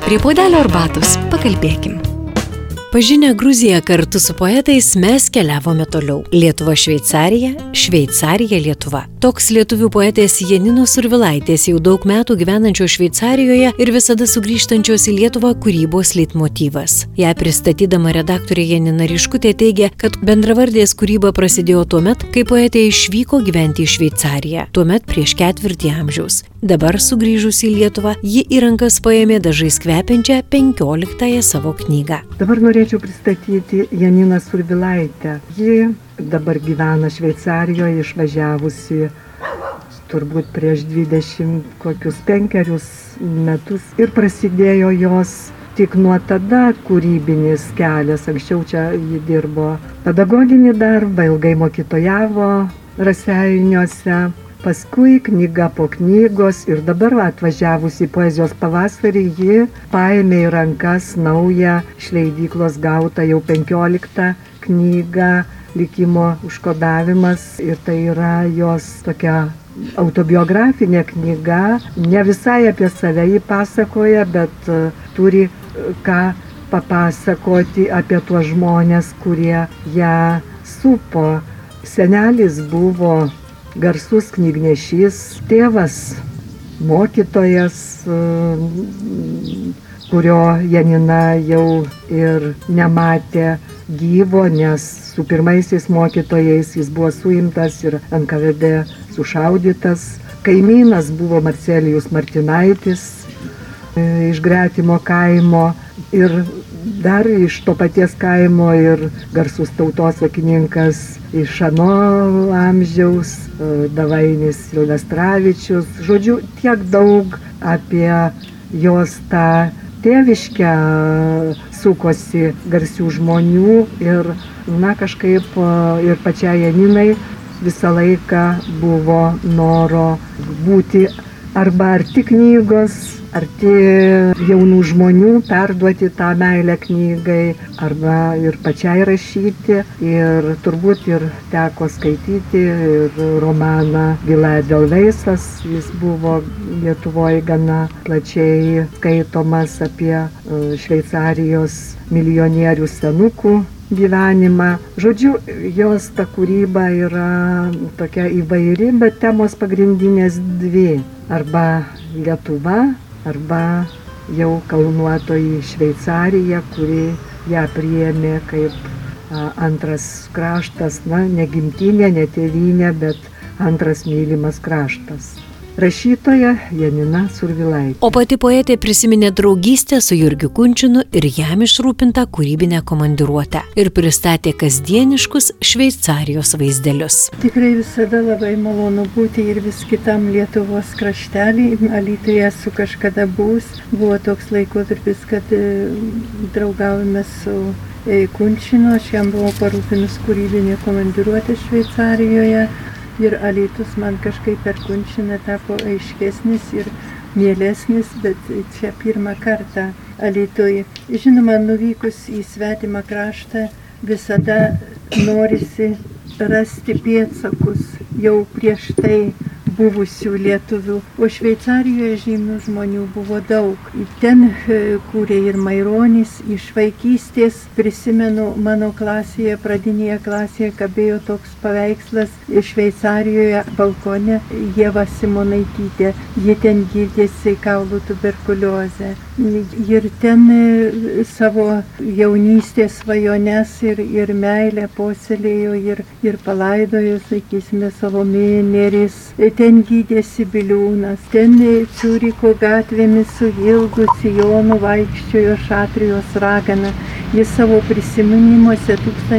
Prie puodelio arbatos pakalbėkim. Pažinę Gruziją kartu su poetais mes keliavome toliau. Lietuva Šveicarija, Šveicarija Lietuva. Toks lietuvių poetės Janinos Survilaitės jau daug metų gyvenančios Šveicarijoje ir visada sugrįžtančios į Lietuvą kūrybos leitmotyvas. Ją pristatydama redaktorė Janina Ryškutė teigia, kad bendravardės kūryba prasidėjo tuomet, kai poetė išvyko gyventi į Šveicariją, tuomet prieš 4 amžiaus. Dabar sugrįžus į Lietuvą, ji į rankas paėmė dažais kvepiančią 15 savo knygą. Dabar norėčiau pristatyti Janiną Survilaitę. Ji dabar gyvena Šveicarijoje, išvažiavusi turbūt prieš 25 metus ir prasidėjo jos tik nuo tada kūrybinis kelias. Anksčiau čia ji dirbo pedagoginį darbą, ilgai mokytojavo Raseiniuose. Paskui knyga po knygos ir dabar atvažiavusi į poezijos pavasarį ji paėmė į rankas naują iš leidyklos gautą jau 15 knygą Likimo užkodavimas ir tai yra jos tokia autobiografinė knyga. Ne visai apie save ji pasakoja, bet turi ką papasakoti apie tuos žmonės, kurie ją supo. Senelis buvo garsus knygnešys, tėvas mokytojas, kurio Janina jau ir nematė gyvo, nes su pirmaisiais mokytojais jis buvo suimtas ir NKVD sušaudytas. Kaimynas buvo Marcelijus Martinaitis iš gretimo kaimo ir dar iš to paties kaimo ir garsus tautosakininkas iš ano amžiaus, Davainis Silvestravičius. Žodžiu, tiek daug apie jos tą tėviškę sukosi garsių žmonių ir, kažkaip ir pačiai Janinai visą laiką buvo noro būti arba arti knygos, arti jaunų žmonių, perduoti tą meilę knygai, arba ir pačiai rašyti. Ir turbūt ir teko skaityti ir romaną Vila Edelveisas. Jis buvo Lietuvoje gana plačiai skaitomas apie Šveicarijos milijonierių senukų gyvenimą. Žodžiu, jos ta kūryba yra tokia įvairi, bet temos pagrindinės 2. Arba Lietuva, arba jau kalnuotoji Šveicarija, kuri ją priėmė kaip antras kraštas, ne gimtinė, ne tėvynė, bet antras mylimas kraštas. Rašytoja Janina Survilaitė. O pati poetė prisiminė draugystę su Jurgiu Kunčinu ir jam išrūpintą kūrybinę komandiruotę ir pristatė kasdieniškus Šveicarijos vaizdelius. Tikrai visada labai malonu būti ir vis kitam Lietuvos kraštelį. Alytuje esu kažkada buvus. Buvo toks laikotarpis, kad draugavome su Kunčinu. Aš jam buvau parūpinus kūrybinę komandiruotę Šveicarijoje. Ir Alytus man kažkaip per Kunčiną tapo aiškesnis ir mielesnis, bet čia pirmą kartą Alytuje. Žinoma, nuvykus į svetimą kraštą visada norisi rasti pėdsakus jau prieš tai buvusių lietuvių, o Šveicarijoje žymių žmonių buvo daug. Ten kūrė ir Maironis. Iš vaikystės prisimenu, mano klasėje, pradinėje klasėje kabėjo toks paveikslas Šveicarijoje balkone Ieva Simonaitytė. Ji ten gydėsi kaulų tuberkuliozę. Ir ten savo jaunystės svajones ir meilę puoselėjo ir palaidojo, sakysime, Salomėja Nėris. Ten gydėsi Biliūnas, ten Ciuricho gatvėmis su ilgu sijonu vaikščiojo Šatrijos ragana. Jis savo prisiminimuose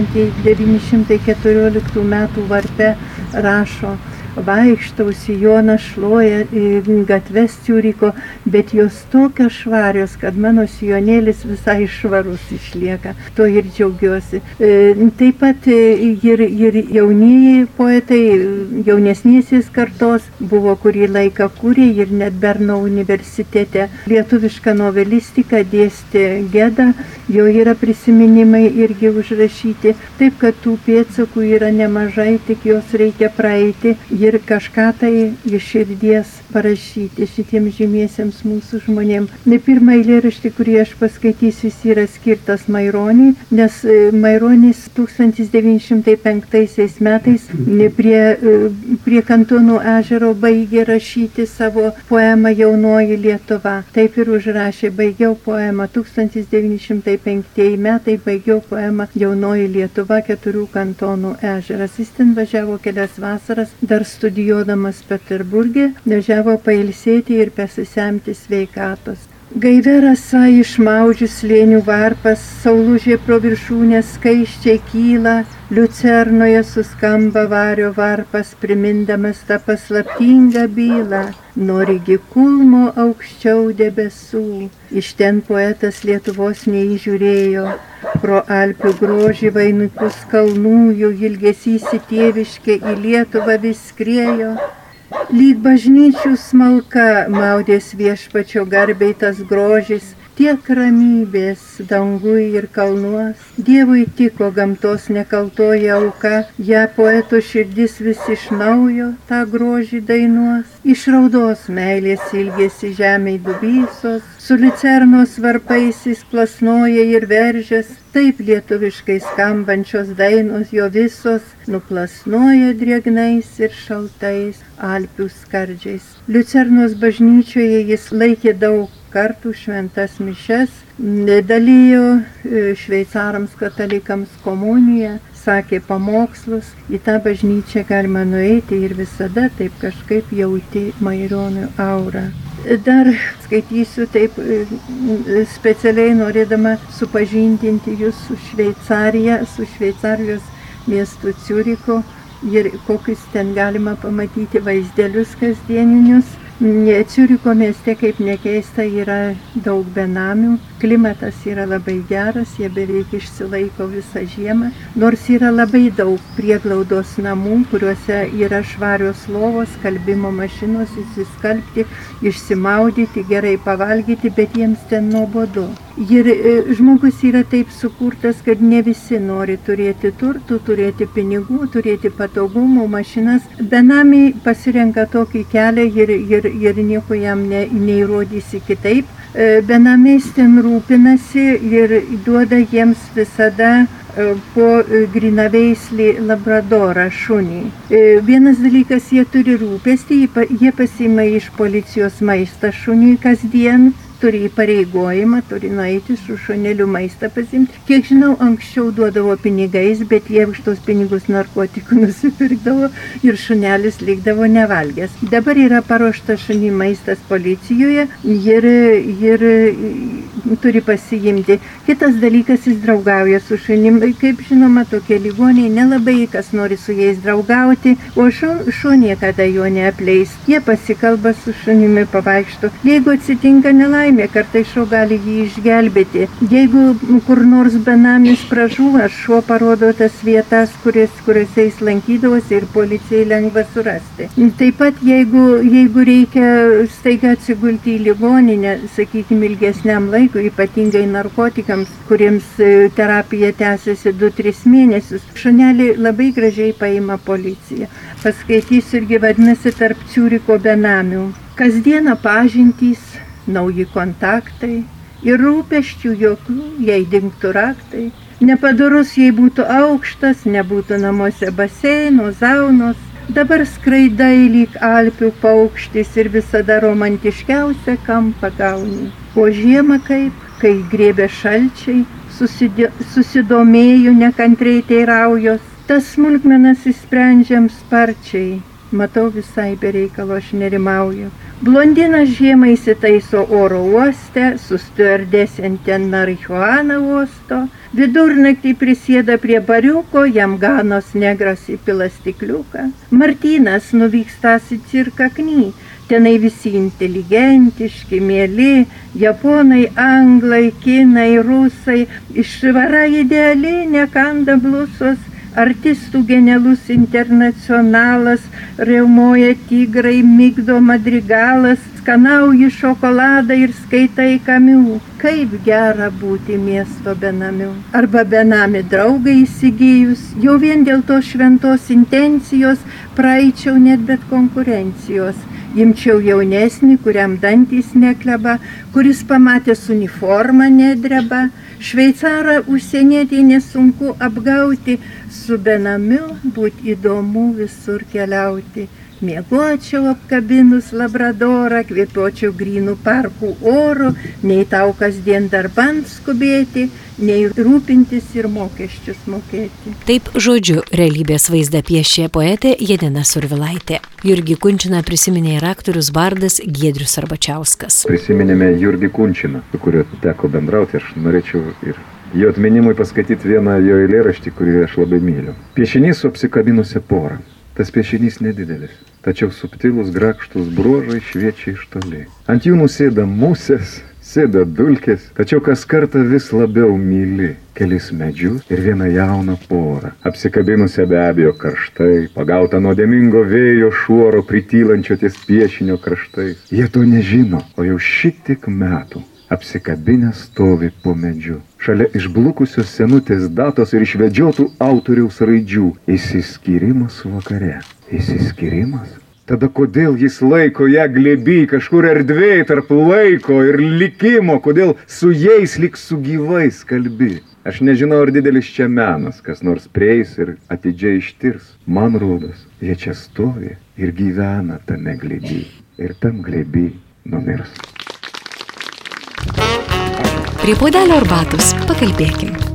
1914 metų varpe rašo: vaikštau, sijonas šluoja gatves Ciuricho, bet jos tokios švarios, kad mano sijonėlis visai švarus išlieka. To ir džiaugiuosi. Taip pat ir jaunieji poetai, jaunesnysis kartos buvo kurį laiką kūrė ir net Berno universitete lietuvišką novelistiką dėstė Geda, jo yra prisiminimai irgi užrašyti. Taip, kad tų pėdsakų yra nemažai, tik jos reikia praeiti. ir kažką tai iš širdies parašyti šitiems žymiesiems mūsų žmonėms. Pirmą eilėraštį, kurį aš paskaitysiu, jis yra skirtas Maironiui, nes Maironis 1905 metais prie Kantonų ežero baigė rašyti savo poemą Jaunoji Lietuva. Taip ir užrašė, baigiau poemą 1905 metai, baigiau poemą Jaunoji Lietuva, 4 kantonų ežeras. Jis ten važiavo kelias vasaras, dar studijuodamas Peterburge, važiavo pailsėti ir pasisemti sveikatos. Gaive rasa išmaudžių slėnių varpas, saulužė pro viršūnę skaiščiai kyla, liucernoje suskamba vario varpas, primindamas tą paslaptingą bylą. Norigi kulmo aukščiau debesų, iš ten poetas Lietuvos neįžiūrėjo, pro Alpių grožį vainikus kalnų, jų ilgesys į tėviškę į Lietuvą vis skriejo. Lyg bažnyčių smalka maudės viešpačio garbiai tas grožis, tiek ramybės dangui ir kalnuos. Dievui tiko gamtos nekaltoji auka, ją poeto širdis vis iš naujo tą grožį dainuos. Iš raudos meilės ilgėsi žemei dubysos, su liucernos varpaisiais plasnoja ir veržės, taip lietuviškai skambančios dainos jo visos nuplasnoja drėgnais ir šaltais Alpių skardžiais. Liucernos bažnyčioje jis laikė daug kartų šventas mišes, dalijo šveicarams katalikams komuniją, sakė pamokslus. Į tą bažnyčią galima nueiti ir visada taip kažkaip jauti Maironio aurą. Dar skaitysiu taip specialiai norėdama supažindinti jūs su Šveicarija, su Šveicarijos miestu Ciurichu ir kokius ten galima pamatyti vaizdelius kasdieninius. Ciuricho mieste, kaip nekeista, yra daug benamių, klimatas yra labai geras, jie beveik išsilaiko visą žiemą, nors yra labai daug prieglaudos namų, kuriuose yra švarios lovos, skalbimo mašinos, įsiskalbti, išsimaudyti, gerai pavalgyti, bet jiems ten nuobodu. Ir žmogus yra taip sukurtas, kad ne visi nori turėti turtų, turėti pinigų, turėti patogumų, mašinas. Benamiai pasirenka tokį kelią ir nieko jam neįrodysi kitaip. Benamiais ten rūpinasi ir duoda jiems visada po grinaveislį labradorą šunį. Vienas dalykas, jie turi rūpestį, jie pasiima iš policijos maistą šuniui kasdien, turi įpareigojimą, turi nueiti su šuneliu maistą pasimti. Kiek žinau, anksčiau duodavo pinigais, bet jie už tos pinigus narkotikų nusipirkdavo ir šunelis likdavo nevalgęs. Dabar yra paruoštas šunį maistas policijoje ir turi pasiimti. Kitas dalykas, jis draugauja su šunim. Kaip žinoma, tokie ligoniai nelabai kas nori su jais draugauti, o šuo niekada jo neapleis. Jie pasikalba su šunimi, pavaikšto. Jeigu atsitinka nelaimė, kartais šuo gali jį išgelbėti. Jeigu kur nors benamis pražūva, šuo parodo tas vietas, kuriuose jis lankydavosi ir policijai lengva surasti. Taip pat, jeigu reikia staiga atsigulti į ligoninę, sakykime, ilgesniam laikui, ypatingai narkotikams, kuriems terapija tęsiasi 2-3 mėnesius, šunelį labai gražiai paima policija. Paskaitysiu irgi, vadinasi, tarp Ciuricho benamių. Kasdieną pažintys, nauji kontaktai ir rūpesčių jokių, jei dingtų raktai. Nepadorus, jei būtų aukštas, nebūtų namuose baseino, zaunos. Dabar skraidai lyg Alpių paukštis ir visada romantiškiausią kampą gauni. O žiemą kaip, kai griebė šalčiai, susidomėjų nekantriai teiraujos, tas smulkmenas įsprendžiam sparčiai. Matau, visai be reikalo aš nerimauju. Blondinas žiemą įsitaiso oro uoste, su stiuardesė ten marihuaną uosto. Vidurnaktį prisėda prie bariuko, jam ganos negras įpila stikliuką. Martynas nuvykstasi cirką Kny, tenai visi inteligentiški, mieli, japonai, anglai, kinai, rusai, išvara ideali, nekanda blusos. artistų genialus internacionalas, riaumoja tigrai, migdo madrigalas, skanauji šokoladą ir skaitai Kamiu. Kaip gera būti miesto benamiu. Arba benami draugą įsigijus, jau vien dėl to šventos intencijos praeičiau net bet konkurencijos. Imčiau jaunesnį, kuriam dantys nekleba, kuris pamatęs uniformą nedreba. Šveicarą užsienietį nesunku apgauti, su benamiu būt įdomu visur keliauti. Miegočiau apkabinus labradorą, kvėpuočiau grynų parkų oro, nei tau kasdien darbant skubėti, nei rūpintis ir mokesčius mokėti. Taip žodžiu realybės vaizdą piešė poetė Janina Survilaitė. Jurgį Kunčiną prisiminė ir aktorius bardas Giedrius Arbačiauskas. Prisiminėme Jurgį Kunčiną, su kuriuo teko bendrauti. Aš norėčiau ir jo atminimui paskaityti vieną jo eilėraštį, kurį aš labai myliu. Piešinys su apsikabinusia pora. Tas piešinys nedidelis, tačiau subtilus grakštus bruožai šviečia iš toli. Ant jų nusėda musės, sėda dulkės, tačiau kas kartą vis labiau myli kelis medžius ir vieną jauną porą. Apsikabinusią be abejo karštai, pagauta nuodėmingo vėjo šuoro pritylančio ties piešinio kraštais. Jie to nežino, o jau šitiek metų apsikabinę stovi po medžiu. Šalia išblukusios senutės datos ir išvedžiotų autoriaus raidžių. Išsiskyrimas vakare. Išsiskyrimas? Tada kodėl jis laiko ją glėby kažkur erdvėj tarp laiko ir likimo, kodėl su jais lyg su gyvais kalbi? Aš nežinau, ar didelis čia menas, kas nors prieis ir atidžiai ištirs. Man rodos, jie čia stovi ir gyvena tame glėby. Ir tam glėby numirs. Prie puodelio arbatos pakalbėkim.